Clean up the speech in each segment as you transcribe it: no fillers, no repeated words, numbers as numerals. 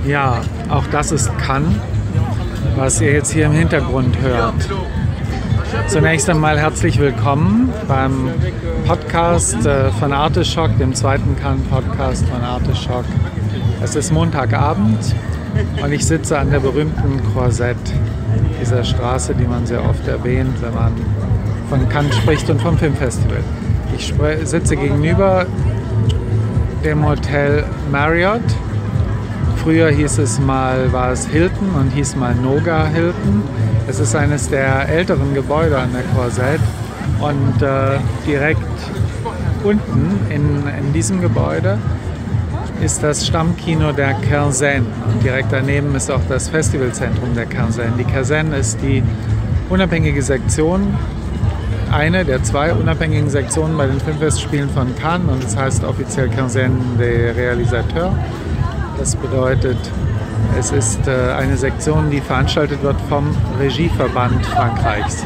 Ja, auch das ist Cannes, was ihr jetzt hier im Hintergrund hört. Zunächst einmal herzlich willkommen beim Podcast von Arteschock, dem zweiten Cannes-Podcast von Arteschock. Es ist Montagabend und ich sitze an der berühmten Croisette, dieser Straße, die man sehr oft erwähnt, wenn man von Cannes spricht und vom Filmfestival. Ich sitze gegenüber dem Hotel Marriott. Früher war es Hilton und hieß mal Noga Hilton. Es ist eines der älteren Gebäude an der Croisette und direkt unten in diesem Gebäude ist das Stammkino der Quinzaine. Und direkt daneben ist auch das Festivalzentrum der Quinzaine. Die Quinzaine ist die unabhängige Sektion, eine der zwei unabhängigen Sektionen bei den Filmfestspielen von Cannes, und es heißt offiziell Quinzaine des Réalisateurs. Das bedeutet, es ist eine Sektion, die veranstaltet wird vom Regieverband Frankreichs.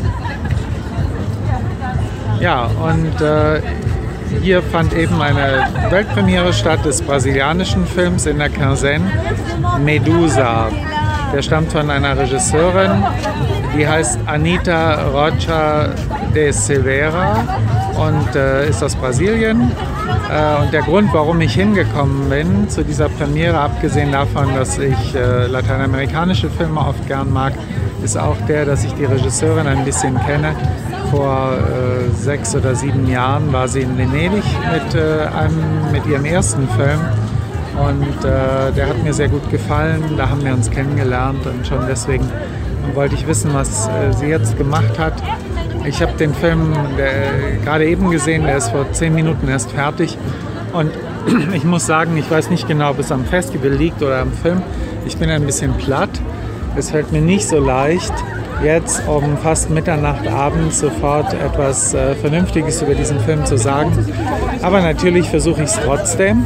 Ja, und hier fand eben eine Weltpremiere statt des brasilianischen Films in der Quinzaine, Medusa. Der stammt von einer Regisseurin, die heißt Anita Rocha de Silveira und ist aus Brasilien. Und der Grund, warum ich hingekommen bin zu dieser Premiere, abgesehen davon, dass ich lateinamerikanische Filme oft gern mag, ist auch der, dass ich die Regisseurin ein bisschen kenne. Vor 6 oder 7 Jahren war sie in Venedig mit ihrem ersten Film. Und der hat mir sehr gut gefallen, da haben wir uns kennengelernt und schon deswegen wollte ich wissen, was sie jetzt gemacht hat. Ich habe den Film gerade eben gesehen, der ist vor 10 Minuten erst fertig und ich muss sagen, ich weiß nicht genau, ob es am Festival liegt oder am Film. Ich bin ein bisschen platt. Es fällt mir nicht so leicht, jetzt um fast Mitternacht abends sofort etwas Vernünftiges über diesen Film zu sagen. Aber natürlich versuche ich es trotzdem.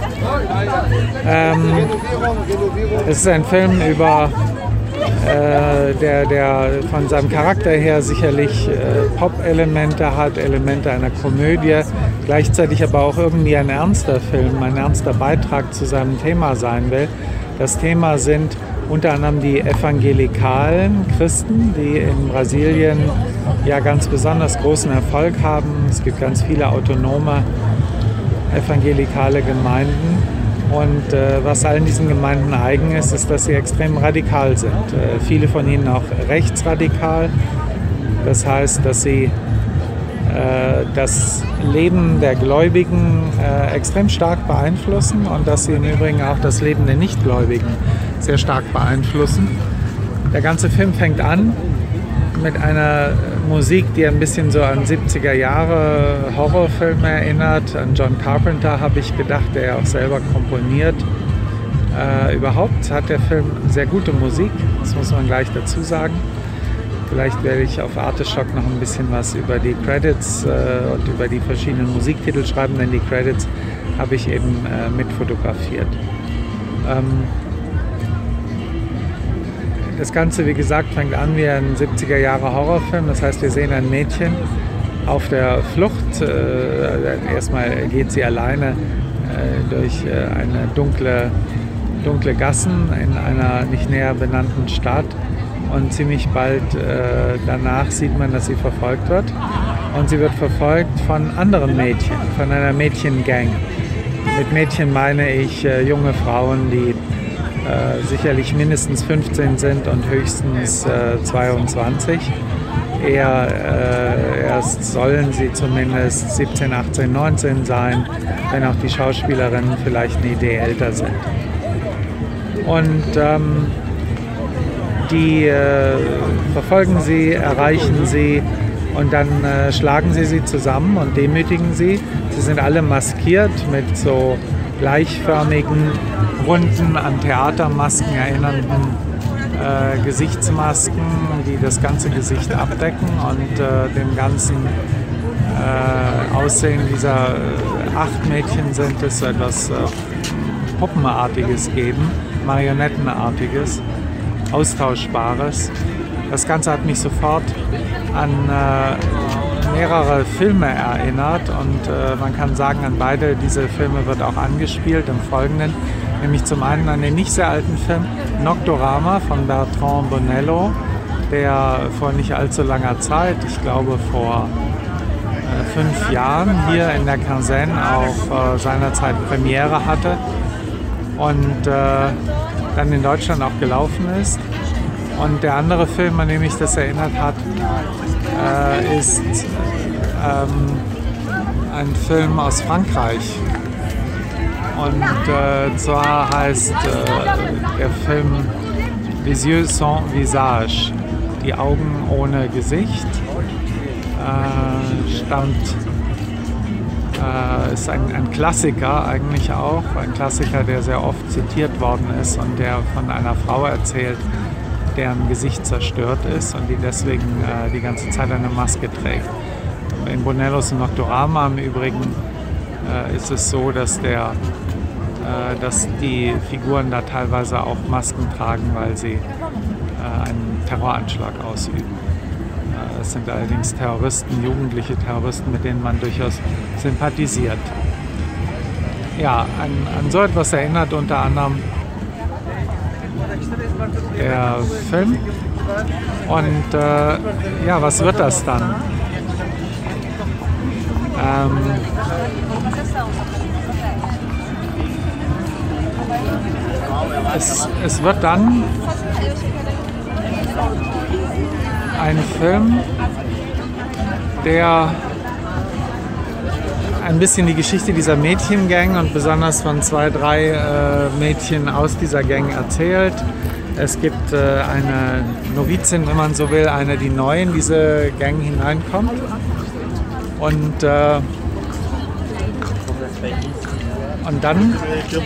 Es ist ein Film über der von seinem Charakter her sicherlich Pop-Elemente hat, Elemente einer Komödie, gleichzeitig aber auch irgendwie ein ernster Film, ein ernster Beitrag zu seinem Thema sein will. Das Thema sind unter anderem die evangelikalen Christen, die in Brasilien ja ganz besonders großen Erfolg haben. Es gibt ganz viele autonome evangelikale Gemeinden. Und was allen diesen Gemeinden eigen ist, ist, dass sie extrem radikal sind. Viele von ihnen auch rechtsradikal. Das heißt, dass sie das Leben der Gläubigen extrem stark beeinflussen und dass sie im Übrigen auch das Leben der Nichtgläubigen sehr stark beeinflussen. Der ganze Film fängt an mit einer Musik, die ein bisschen so an 70er Jahre Horrorfilme erinnert. An John Carpenter habe ich gedacht, der ja auch selber komponiert. Überhaupt hat der Film sehr gute Musik, das muss man gleich dazu sagen. Vielleicht werde ich auf Arteschock noch ein bisschen was über die Credits und über die verschiedenen Musiktitel schreiben, denn die Credits habe ich eben mitfotografiert. Das Ganze, wie gesagt, fängt an wie ein 70er Jahre Horrorfilm. Das heißt, wir sehen ein Mädchen auf der Flucht. Erstmal geht sie alleine durch eine dunkle Gassen in einer nicht näher benannten Stadt. Und ziemlich bald danach sieht man, dass sie verfolgt wird. Und sie wird verfolgt von anderen Mädchen, von einer Mädchengang. Mit Mädchen meine ich junge Frauen, die sicherlich mindestens 15 sind und höchstens 22. Erst sollen sie zumindest 17, 18, 19 sein, wenn auch die Schauspielerinnen vielleicht eine Idee älter sind. Und die verfolgen sie, erreichen sie und dann schlagen sie zusammen und demütigen sie. Sie sind alle maskiert mit so gleichförmigen, runden, an Theatermasken erinnernden Gesichtsmasken, die das ganze Gesicht abdecken und dem ganzen Aussehen dieser 8 Mädchen sind es so etwas Puppenartiges geben, Marionettenartiges, Austauschbares. Das Ganze hat mich sofort an mehrere Filme erinnert und man kann sagen, an beide diese Filme wird auch angespielt im Folgenden. Nämlich zum einen an den nicht sehr alten Film Nocturama von Bertrand Bonello, der vor nicht allzu langer Zeit, ich glaube vor 5 Jahren hier in der Quinzaine auch seinerzeit Premiere hatte und dann in Deutschland auch gelaufen ist. Und der andere Film, an den mich das erinnert hat, ist ein Film aus Frankreich. Und zwar heißt der Film Les yeux sans visage, die Augen ohne Gesicht. Ist ein Klassiker eigentlich auch, ein Klassiker, der sehr oft zitiert worden ist und der von einer Frau erzählt, deren Gesicht zerstört ist und die deswegen die ganze Zeit eine Maske trägt. In Bonellos Nocturama im Übrigen ist es so, dass die Figuren da teilweise auch Masken tragen, weil sie einen Terroranschlag ausüben. Es sind allerdings Terroristen, jugendliche Terroristen, mit denen man durchaus sympathisiert. Ja, an so etwas erinnert unter anderem der Film. Und ja, was wird das dann? Es wird dann ein Film, der ein bisschen die Geschichte dieser Mädchengang und besonders von 2, 3 Mädchen aus dieser Gang erzählt. Es gibt eine Novizin, wenn man so will, eine, die neu in diese Gang hineinkommt. Und dann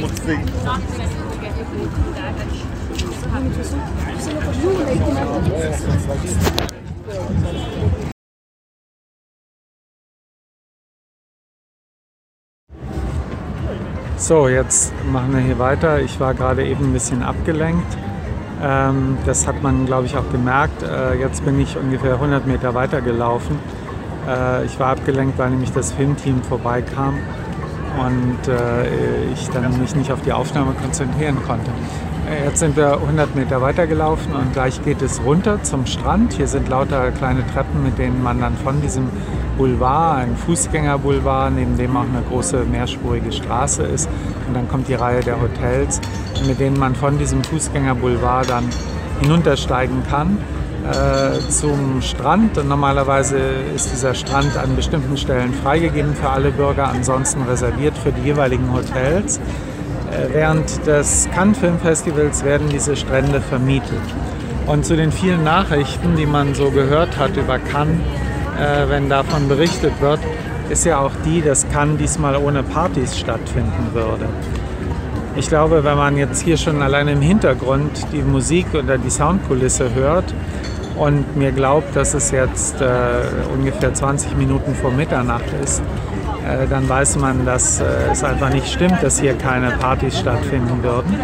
so, jetzt machen wir hier weiter. Ich war gerade eben ein bisschen abgelenkt. Das hat man, glaube ich, auch gemerkt. Jetzt bin ich ungefähr 100 Meter weiter gelaufen. Ich war abgelenkt, weil nämlich das Filmteam vorbeikam und ich dann mich nicht auf die Aufnahme konzentrieren konnte. Jetzt sind wir 100 Meter weiter gelaufen und gleich geht es runter zum Strand. Hier sind lauter kleine Treppen, mit denen man dann von diesem Boulevard, ein Fußgängerboulevard, neben dem auch eine große mehrspurige Straße ist. Und dann kommt die Reihe der Hotels, mit denen man von diesem Fußgängerboulevard dann hinuntersteigen kann zum Strand. Und normalerweise ist dieser Strand an bestimmten Stellen freigegeben für alle Bürger, ansonsten reserviert für die jeweiligen Hotels. Während des Cannes Film Festivals werden diese Strände vermietet. Und zu den vielen Nachrichten, die man so gehört hat über Cannes, wenn davon berichtet wird, ist ja auch die, dass Cannes diesmal ohne Partys stattfinden würde. Ich glaube, wenn man jetzt hier schon allein im Hintergrund die Musik oder die Soundkulisse hört und mir glaubt, dass es jetzt ungefähr 20 Minuten vor Mitternacht ist, dann weiß man, dass es einfach nicht stimmt, dass hier keine Partys stattfinden würden.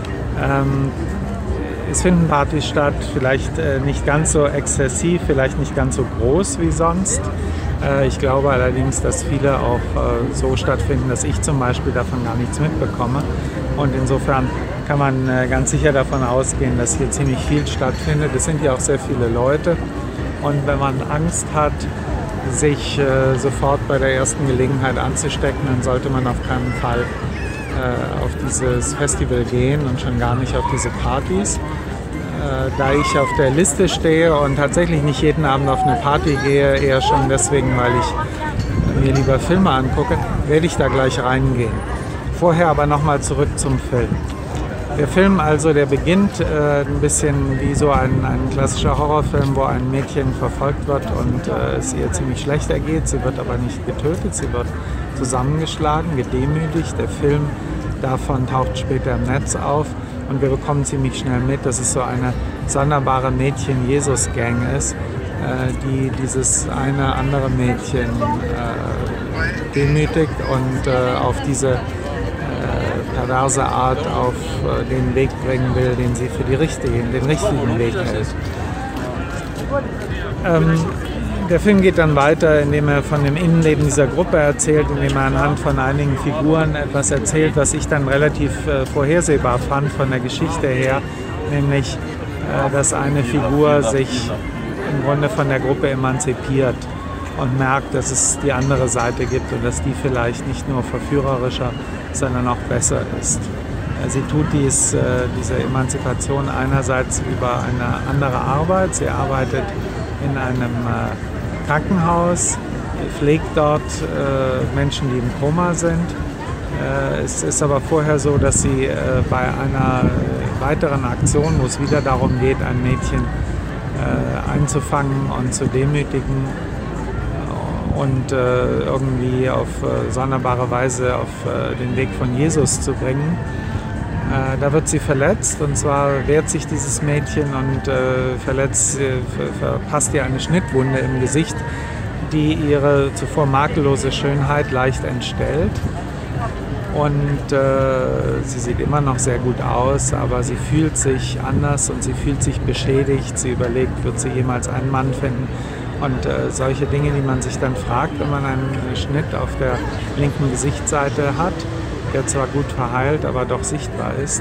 Es finden Partys statt, vielleicht nicht ganz so exzessiv, vielleicht nicht ganz so groß wie sonst. Ich glaube allerdings, dass viele auch so stattfinden, dass ich zum Beispiel davon gar nichts mitbekomme. Und insofern kann man ganz sicher davon ausgehen, dass hier ziemlich viel stattfindet. Es sind ja auch sehr viele Leute. Und wenn man Angst hat, sich sofort bei der ersten Gelegenheit anzustecken, dann sollte man auf keinen Fall auf dieses Festival gehen und schon gar nicht auf diese Partys. Da ich auf der Liste stehe und tatsächlich nicht jeden Abend auf eine Party gehe, eher schon deswegen, weil ich mir lieber Filme angucke, werde ich da gleich reingehen. Vorher aber nochmal zurück zum Film. Der Film also, der beginnt ein bisschen wie so ein klassischer Horrorfilm, wo ein Mädchen verfolgt wird und es ihr ziemlich schlecht ergeht. Sie wird aber nicht getötet, sie wird zusammengeschlagen, gedemütigt. Der Film davon taucht später im Netz auf und wir bekommen ziemlich schnell mit, dass es so eine sonderbare Mädchen-Jesus-Gang ist, die dieses eine andere Mädchen demütigt und auf diese perverse Art auf den Weg bringen will, den sie für den richtigen Weg hält. Der Film geht dann weiter, indem er von dem Innenleben dieser Gruppe erzählt, indem er anhand von einigen Figuren etwas erzählt, was ich dann relativ vorhersehbar fand von der Geschichte her, nämlich, dass eine Figur sich im Grunde von der Gruppe emanzipiert und merkt, dass es die andere Seite gibt und dass die vielleicht nicht nur verführerischer, sondern auch besser ist. Sie tut diese Emanzipation einerseits über eine andere Arbeit. Sie arbeitet in einem Krankenhaus, pflegt dort Menschen, die im Koma sind. Es ist aber vorher so, dass sie bei einer weiteren Aktion, wo es wieder darum geht, ein Mädchen einzufangen und zu demütigen und irgendwie auf sonderbare Weise auf den Weg von Jesus zu bringen, da wird sie verletzt, und zwar wehrt sich dieses Mädchen und verpasst ihr eine Schnittwunde im Gesicht, die ihre zuvor makellose Schönheit leicht entstellt. Und sie sieht immer noch sehr gut aus, aber sie fühlt sich anders und sie fühlt sich beschädigt. Sie überlegt, wird sie jemals einen Mann finden? Und solche Dinge, die man sich dann fragt, wenn man einen Schnitt auf der linken Gesichtsseite hat, der zwar gut verheilt, aber doch sichtbar ist.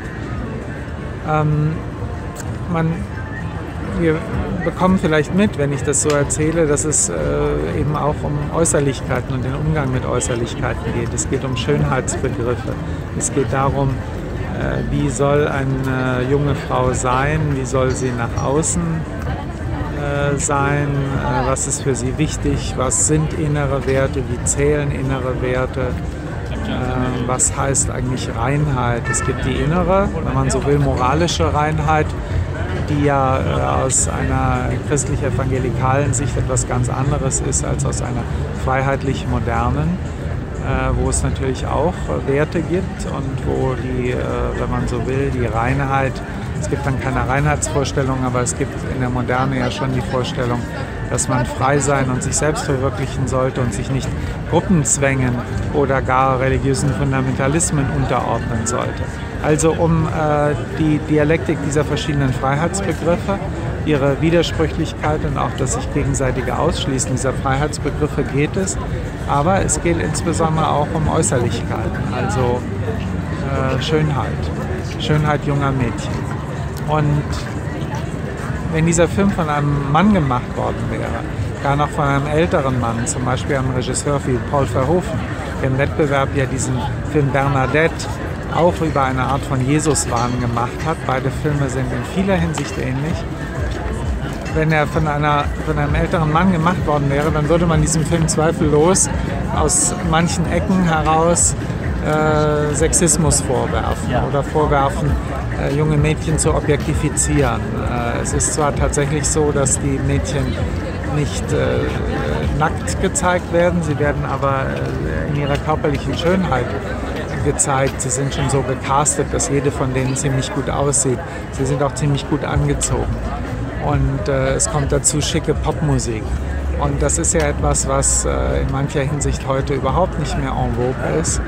Wir bekommen vielleicht mit, wenn ich das so erzähle, dass es eben auch um Äußerlichkeiten und den Umgang mit Äußerlichkeiten geht. Es geht um Schönheitsbegriffe. Es geht darum, wie soll eine junge Frau sein, wie soll sie nach außen sein, was ist für sie wichtig, was sind innere Werte, wie zählen innere Werte. Was heißt eigentlich Reinheit? Es gibt die innere, wenn man so will, moralische Reinheit, die ja aus einer christlich-evangelikalen Sicht etwas ganz anderes ist als aus einer freiheitlich-modernen, wo es natürlich auch Werte gibt und wo die, wenn man so will, die Reinheit, es gibt dann keine Reinheitsvorstellung, aber es gibt in der Moderne ja schon die Vorstellung, dass man frei sein und sich selbst verwirklichen sollte und sich nicht Gruppenzwängen oder gar religiösen Fundamentalismen unterordnen sollte. Also um die Dialektik dieser verschiedenen Freiheitsbegriffe, ihre Widersprüchlichkeit und auch das sich gegenseitige Ausschließen dieser Freiheitsbegriffe geht es. Aber es geht insbesondere auch um Äußerlichkeiten, also Schönheit junger Mädchen. Und wenn dieser Film von einem Mann gemacht worden wäre, gar noch von einem älteren Mann, zum Beispiel einem Regisseur wie Paul Verhoeven, der im Wettbewerb ja diesen Film Bernadette auch über eine Art von Jesuswahn gemacht hat. Beide Filme sind in vieler Hinsicht ähnlich. Wenn er von einem älteren Mann gemacht worden wäre, dann würde man diesem Film zweifellos aus manchen Ecken heraus Sexismus vorwerfen oder vorwerfen, junge Mädchen zu objektifizieren. Es ist zwar tatsächlich so, dass die Mädchen nicht nackt gezeigt werden, sie werden aber in ihrer körperlichen Schönheit gezeigt. Sie sind schon so gecastet, dass jede von denen ziemlich gut aussieht. Sie sind auch ziemlich gut angezogen. Und es kommt dazu schicke Popmusik. Und das ist ja etwas, was in mancher Hinsicht heute überhaupt nicht mehr en vogue ist.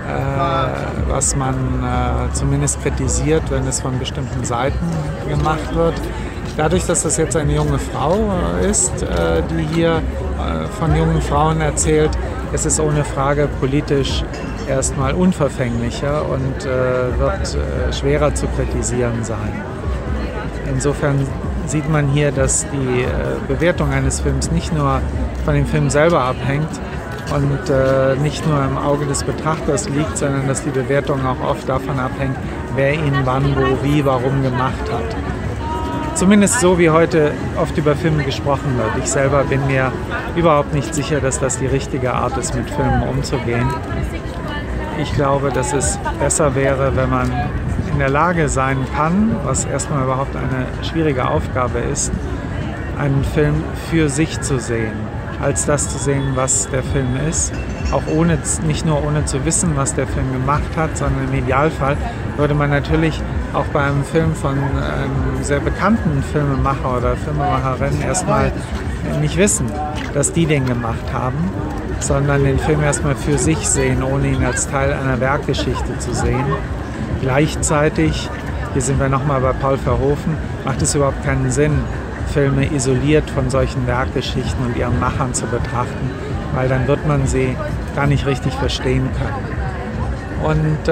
Was man zumindest kritisiert, wenn es von bestimmten Seiten gemacht wird. Dadurch, dass das jetzt eine junge Frau ist, die hier von jungen Frauen erzählt, ist es ohne Frage politisch erstmal unverfänglicher und wird schwerer zu kritisieren sein. Insofern sieht man hier, dass die Bewertung eines Films nicht nur von dem Film selber abhängt, und nicht nur im Auge des Betrachters liegt, sondern dass die Bewertung auch oft davon abhängt, wer ihn wann, wo, wie, warum gemacht hat. Zumindest so, wie heute oft über Filme gesprochen wird. Ich selber bin mir überhaupt nicht sicher, dass das die richtige Art ist, mit Filmen umzugehen. Ich glaube, dass es besser wäre, wenn man in der Lage sein kann, was erstmal überhaupt eine schwierige Aufgabe ist, einen Film für sich zu sehen, als das zu sehen, was der Film ist. Auch nicht nur ohne zu wissen, was der Film gemacht hat, sondern im Idealfall würde man natürlich auch bei einem Film von einem sehr bekannten Filmemacher oder Filmemacherin erstmal nicht wissen, dass die den gemacht haben, sondern den Film erstmal für sich sehen, ohne ihn als Teil einer Werkgeschichte zu sehen. Gleichzeitig, hier sind wir nochmal bei Paul Verhoeven, macht es überhaupt keinen Sinn, Filme isoliert von solchen Werkgeschichten und ihren Machern zu betrachten, weil dann wird man sie gar nicht richtig verstehen können. Und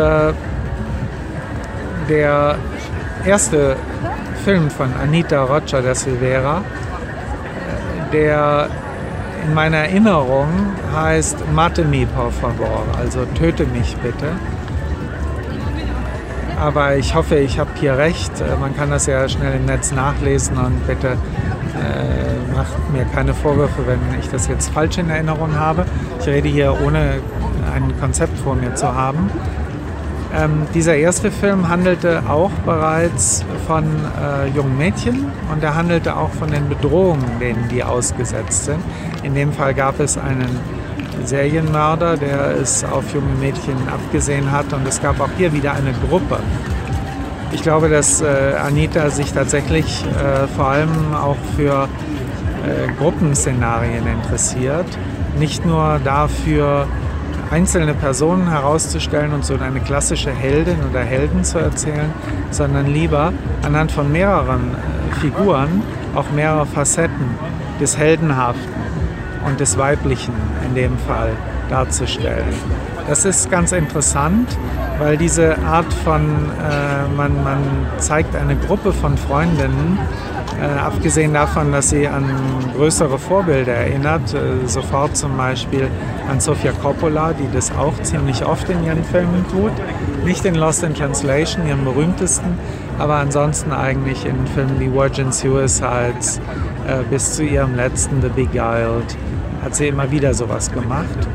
der erste Film von Anita Rocha da Silveira, der in meiner Erinnerung heißt Mate-me, por favor, also töte mich bitte. Aber ich hoffe, ich habe hier recht. Man kann das ja schnell im Netz nachlesen und bitte macht mir keine Vorwürfe, wenn ich das jetzt falsch in Erinnerung habe. Ich rede hier ohne ein Konzept vor mir zu haben. Dieser erste Film handelte auch bereits von jungen Mädchen und er handelte auch von den Bedrohungen, denen die ausgesetzt sind. In dem Fall gab es einen Serienmörder, der es auf junge Mädchen abgesehen hat, und es gab auch hier wieder eine Gruppe. Ich glaube, dass Anita sich tatsächlich vor allem auch für Gruppenszenarien interessiert, nicht nur dafür, einzelne Personen herauszustellen und so eine klassische Heldin oder Helden zu erzählen, sondern lieber anhand von mehreren Figuren auch mehrere Facetten des Heldenhaften und des Weiblichen in dem Fall darzustellen. Das ist ganz interessant, weil diese Art von, man zeigt eine Gruppe von Freundinnen, abgesehen davon, dass sie an größere Vorbilder erinnert, sofort zum Beispiel an Sofia Coppola, die das auch ziemlich oft in ihren Filmen tut. Nicht in Lost in Translation, ihrem berühmtesten, aber ansonsten eigentlich in Filmen wie Virgin Suicides bis zu ihrem letzten The Beguiled hat sie immer wieder sowas gemacht.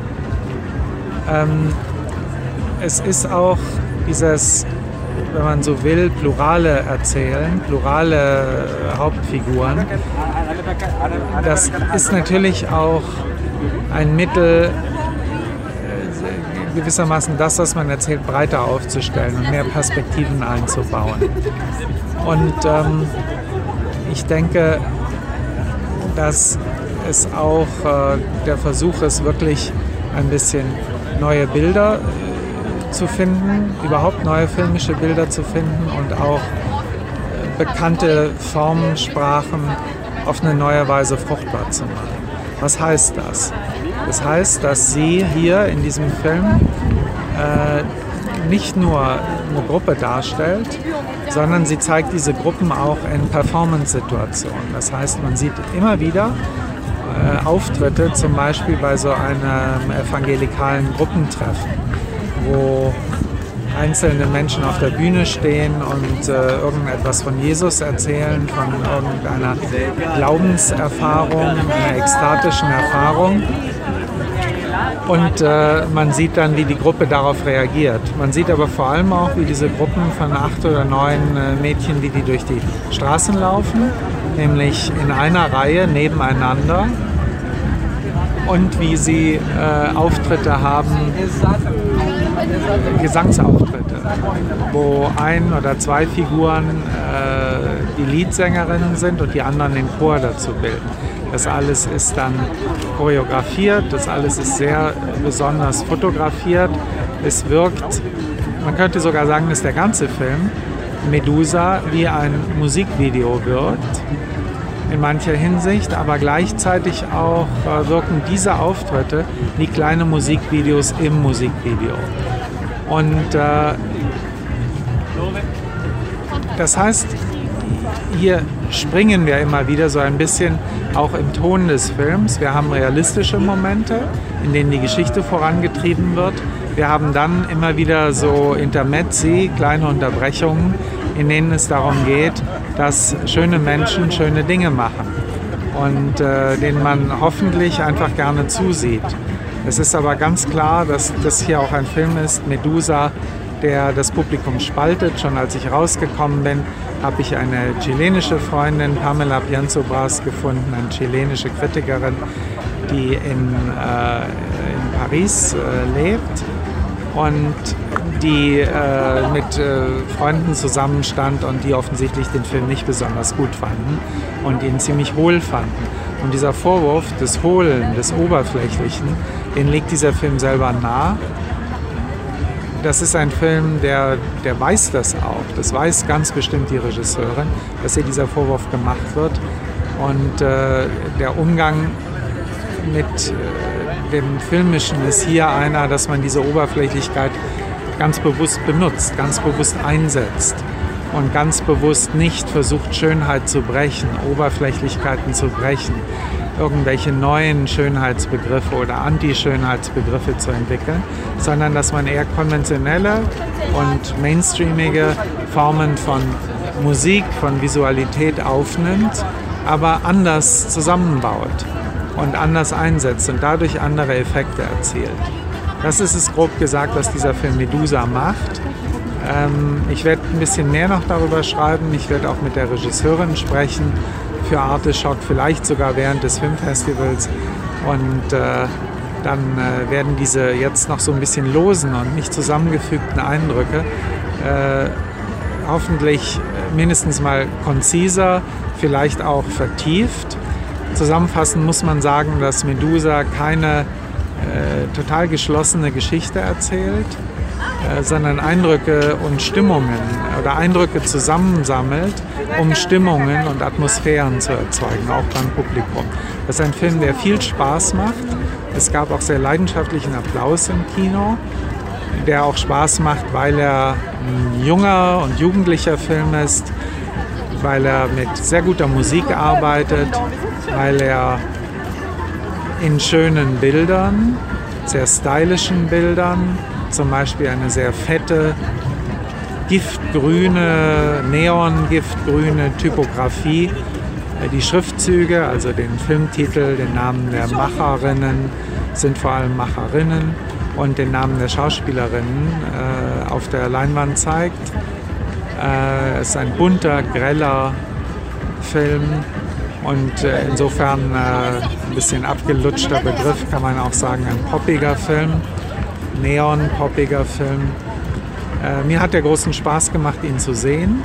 Es ist auch dieses, wenn man so will, plurale Erzählen, plurale Hauptfiguren. Das ist natürlich auch ein Mittel, gewissermaßen das, was man erzählt, breiter aufzustellen und mehr Perspektiven einzubauen. Und ich denke, dass es auch der Versuch ist, wirklich ein bisschen neue Bilder zu finden, überhaupt neue filmische Bilder zu finden und auch bekannte Formensprachen auf eine neue Weise fruchtbar zu machen. Was heißt das? Das heißt, dass sie hier in diesem Film nicht nur eine Gruppe darstellt, sondern sie zeigt diese Gruppen auch in Performance-Situationen. Das heißt, man sieht immer wieder Auftritte, zum Beispiel bei so einem evangelikalen Gruppentreffen, wo einzelne Menschen auf der Bühne stehen und irgendetwas von Jesus erzählen, von irgendeiner Glaubenserfahrung, einer ekstatischen Erfahrung. Und man sieht dann, wie die Gruppe darauf reagiert. Man sieht aber vor allem auch, wie diese Gruppen von 8 oder 9 Mädchen, wie die durch die Straßen laufen, nämlich in einer Reihe nebeneinander, und wie sie Auftritte haben, Gesangsauftritte, wo 1 oder 2 Figuren die Leadsängerin sind und die anderen den Chor dazu bilden. Das alles ist dann choreografiert, das alles ist sehr besonders fotografiert. Es wirkt, man könnte sogar sagen, dass der ganze Film Medusa wie ein Musikvideo wirkt, in mancher Hinsicht, aber gleichzeitig auch wirken diese Auftritte wie kleine Musikvideos im Musikvideo. Und das heißt, hier springen wir immer wieder so ein bisschen auch im Ton des Films. Wir haben realistische Momente, in denen die Geschichte vorangetrieben wird. Wir haben dann immer wieder so Intermezzi, kleine Unterbrechungen, in denen es darum geht, dass schöne Menschen schöne Dinge machen und denen man hoffentlich einfach gerne zusieht. Es ist aber ganz klar, dass das hier auch ein Film ist, Medusa, der das Publikum spaltet. Schon als ich rausgekommen bin, habe ich eine chilenische Freundin, Pamela Pianzobras, gefunden, eine chilenische Kritikerin, die in Paris lebt und die mit Freunden zusammenstand und die offensichtlich den Film nicht besonders gut fanden und ihn ziemlich hohl fanden. Und dieser Vorwurf des Hohlen, des Oberflächlichen, den legt dieser Film selber nahe. Das ist ein Film, der weiß das auch. Das weiß ganz bestimmt die Regisseurin, dass ihr dieser Vorwurf gemacht wird. Und der Umgang mit dem Filmischen ist hier einer, dass man diese Oberflächlichkeit ganz bewusst benutzt, ganz bewusst einsetzt und ganz bewusst nicht versucht, Schönheit zu brechen, Oberflächlichkeiten zu brechen, irgendwelche neuen Schönheitsbegriffe oder Anti-Schönheitsbegriffe zu entwickeln, sondern dass man eher konventionelle und mainstreamige Formen von Musik, von Visualität aufnimmt, aber anders zusammenbaut und anders einsetzt und dadurch andere Effekte erzielt. Das ist es grob gesagt, was dieser Film Medusa macht. Ich werde ein bisschen mehr noch darüber schreiben. Ich werde auch mit der Regisseurin sprechen für Arteschock, vielleicht sogar während des Filmfestivals. Und dann werden diese jetzt noch so ein bisschen losen und nicht zusammengefügten Eindrücke hoffentlich mindestens mal konziser, vielleicht auch vertieft. Zusammenfassend muss man sagen, dass Medusa keine total geschlossene Geschichte erzählt, sondern Eindrücke und Stimmungen oder Eindrücke zusammensammelt, um Stimmungen und Atmosphären zu erzeugen, auch beim Publikum. Das ist ein Film, der viel Spaß macht. Es gab auch sehr leidenschaftlichen Applaus im Kino, der auch Spaß macht, weil er ein junger und jugendlicher Film ist, weil er mit sehr guter Musik arbeitet, weil er in schönen Bildern, sehr stylischen Bildern, zum Beispiel eine sehr fette, giftgrüne, neongiftgrüne Typografie, die Schriftzüge, also den Filmtitel, den Namen der Macherinnen, sind vor allem Macherinnen, und den Namen der Schauspielerinnen auf der Leinwand zeigt. Es ist ein bunter, greller Film und insofern ein bisschen abgelutschter Begriff, kann man auch sagen, ein poppiger Film, neon-poppiger Film. Mir hat der großen Spaß gemacht, ihn zu sehen,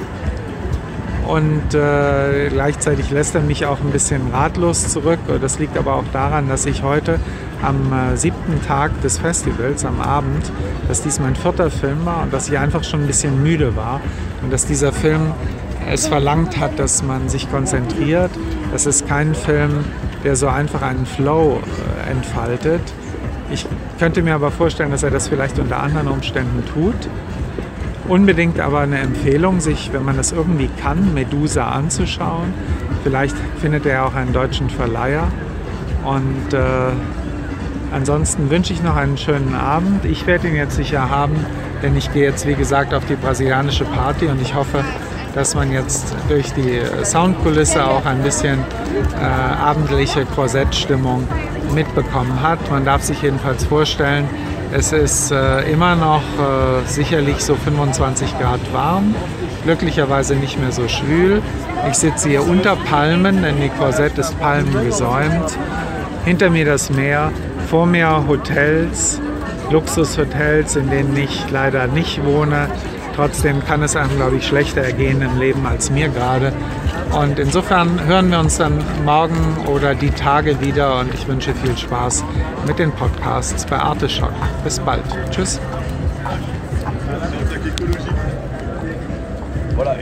und gleichzeitig lässt er mich auch ein bisschen ratlos zurück. Das liegt aber auch daran, dass ich heute am 7. Tag des Festivals, am Abend, dass dies mein 4. Film war und dass ich einfach schon ein bisschen müde war und dass dieser Film es verlangt hat, dass man sich konzentriert. Das ist kein Film, der so einfach einen Flow entfaltet. Ich könnte mir aber vorstellen, dass er das vielleicht unter anderen Umständen tut. Unbedingt aber eine Empfehlung, sich, wenn man das irgendwie kann, Medusa anzuschauen. Vielleicht findet er auch einen deutschen Verleiher. Und ansonsten wünsche ich noch einen schönen Abend. Ich werde ihn jetzt sicher haben, denn ich gehe jetzt, wie gesagt, auf die brasilianische Party, und ich hoffe, dass man jetzt durch die Soundkulisse auch ein bisschen abendliche Korsettstimmung mitbekommen hat. Man darf sich jedenfalls vorstellen, es ist immer noch sicherlich so 25 Grad warm, glücklicherweise nicht mehr so schwül. Ich sitze hier unter Palmen, denn die Korsett ist palmengesäumt. Hinter mir das Meer, vor mir Hotels, Luxushotels, in denen ich leider nicht wohne. Trotzdem kann es einem, glaube ich, schlechter ergehen im Leben als mir gerade. Und insofern hören wir uns dann morgen oder die Tage wieder, und ich wünsche viel Spaß mit den Podcasts bei Arteschock. Bis bald. Tschüss.